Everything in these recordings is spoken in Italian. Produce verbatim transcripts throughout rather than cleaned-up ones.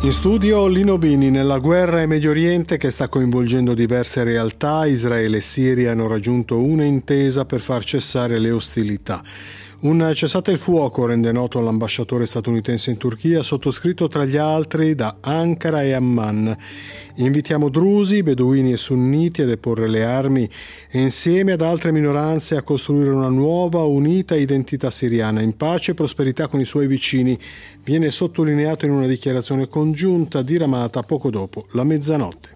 In studio Lino Bini. Nella guerra in Medio Oriente che sta coinvolgendo diverse realtà, Israele e Siria hanno raggiunto un'intesa per far cessare le ostilità. Un cessate il fuoco, rende noto l'ambasciatore statunitense in Turchia, sottoscritto tra gli altri da Ankara e Amman. Invitiamo drusi, beduini e sunniti a deporre le armi e insieme ad altre minoranze a costruire una nuova, unita identità siriana, in pace e prosperità con i suoi vicini, viene sottolineato in una dichiarazione congiunta diramata poco dopo la mezzanotte.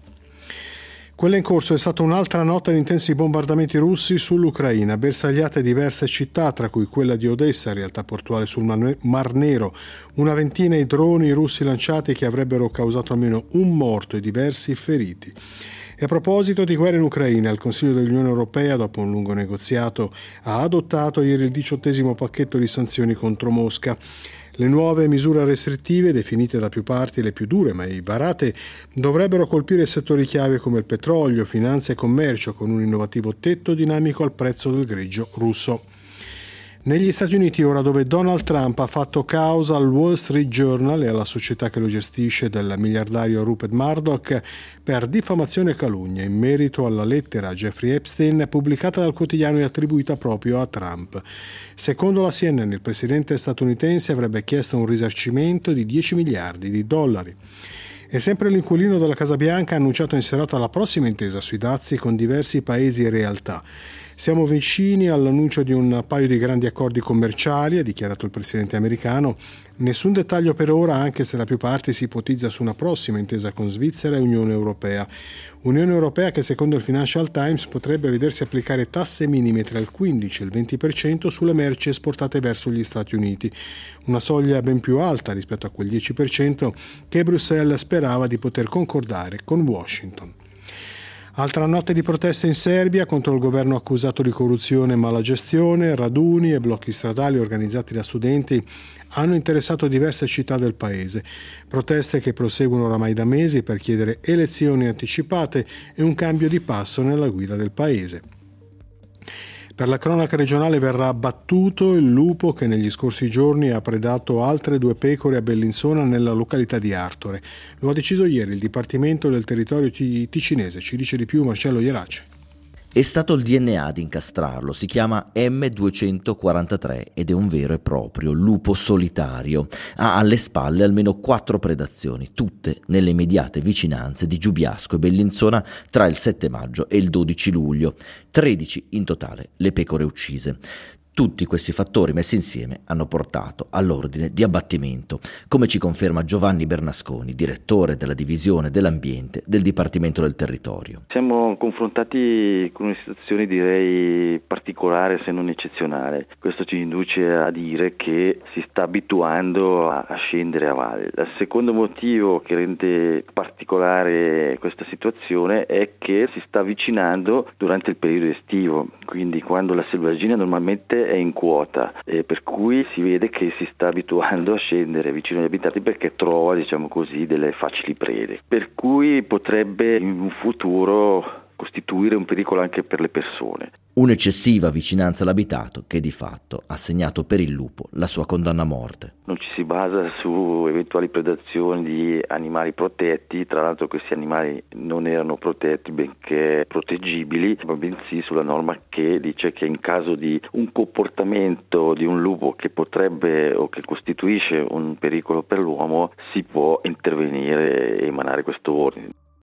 Quella in corso è stata un'altra notte di intensi bombardamenti russi sull'Ucraina, bersagliate diverse città, tra cui quella di Odessa, realtà portuale sul Mar Nero, una ventina di droni russi lanciati che avrebbero causato almeno un morto e diversi feriti. E a proposito di guerra in Ucraina, il Consiglio dell'Unione Europea, dopo un lungo negoziato, ha adottato ieri il diciottesimo pacchetto di sanzioni contro Mosca. Le nuove misure restrittive, definite da più parti le più dure mai varate, dovrebbero colpire settori chiave come il petrolio, finanza e commercio, con un innovativo tetto dinamico al prezzo del greggio russo. Negli Stati Uniti, ora, dove Donald Trump ha fatto causa al Wall Street Journal e alla società che lo gestisce del miliardario Rupert Murdoch per diffamazione e calunnia in merito alla lettera a Jeffrey Epstein pubblicata dal quotidiano e attribuita proprio a Trump. Secondo la C N N, il presidente statunitense avrebbe chiesto un risarcimento di dieci miliardi di dollari. E sempre l'inquilino della Casa Bianca ha annunciato in serata la prossima intesa sui dazi con diversi paesi e realtà. Siamo vicini all'annuncio di un paio di grandi accordi commerciali, ha dichiarato il presidente americano. Nessun dettaglio per ora, anche se da più parti si ipotizza su una prossima intesa con Svizzera e Unione Europea. Unione Europea che, secondo il Financial Times, potrebbe vedersi applicare tasse minime tra il quindici e il venti per cento sulle merci esportate verso gli Stati Uniti, una soglia ben più alta rispetto a quel dieci per cento che Bruxelles sperava di poter concordare con Washington. Altra notte di proteste in Serbia contro il governo accusato di corruzione e malagestione. Raduni e blocchi stradali organizzati da studenti hanno interessato diverse città del paese. Proteste che proseguono oramai da mesi per chiedere elezioni anticipate e un cambio di passo nella guida del paese. Per la cronaca regionale verrà abbattuto il lupo che negli scorsi giorni ha predato altre due pecore a Bellinzona nella località di Artore. Lo ha deciso ieri il Dipartimento del Territorio Ticinese. Ci dice di più Marcello Ierace. È stato il D N A ad incastrarlo, si chiama M duecentoquarantatré ed è un vero e proprio lupo solitario. Ha alle spalle almeno quattro predazioni, tutte nelle immediate vicinanze di Giubiasco e Bellinzona tra il sette maggio e il dodici luglio. tredici in totale le pecore uccise. Tutti questi fattori messi insieme hanno portato all'ordine di abbattimento, come ci conferma Giovanni Bernasconi, direttore della divisione dell'ambiente del Dipartimento del Territorio. Siamo confrontati con una situazione direi particolare se non eccezionale. Questo ci induce a dire che si sta abituando a, a scendere a valle. Il secondo motivo che rende particolare questa situazione è che si sta avvicinando durante il periodo estivo, quindi quando la selvaggina normalmente è in quota, eh, per cui si vede che si sta abituando a scendere vicino agli abitanti perché trova, diciamo così, delle facili prede, per cui potrebbe in un futuro costituire un pericolo anche per le persone. Un'eccessiva vicinanza all'abitato che di fatto ha segnato per il lupo la sua condanna a morte. Non ci si basa su eventuali predazioni di animali protetti, tra l'altro questi animali non erano protetti benché proteggibili, ma bensì sulla norma che dice che in caso di un comportamento di un lupo che potrebbe o che costituisce un pericolo per l'uomo si può intervenire e emanare questo ordine.